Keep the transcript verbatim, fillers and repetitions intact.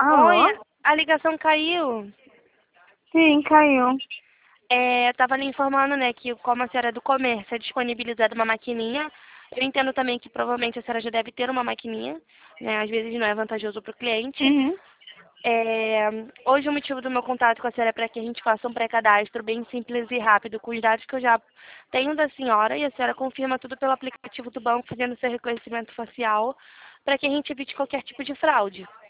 Oi, Alô? a ligação caiu. Sim, caiu. É, eu tava lhe informando, né, que como a senhora é do comércio, é disponibilizada uma maquininha. Eu entendo também que provavelmente a senhora já deve ter uma maquininha, né, às vezes não é vantajoso para o cliente. Uhum. É, hoje o motivo do meu contato com a senhora é para que a gente faça um pré-cadastro bem simples e rápido, com os dados que eu já tenho da senhora, e a senhora confirma tudo pelo aplicativo do banco, fazendo seu reconhecimento facial, para que a gente evite qualquer tipo de fraude.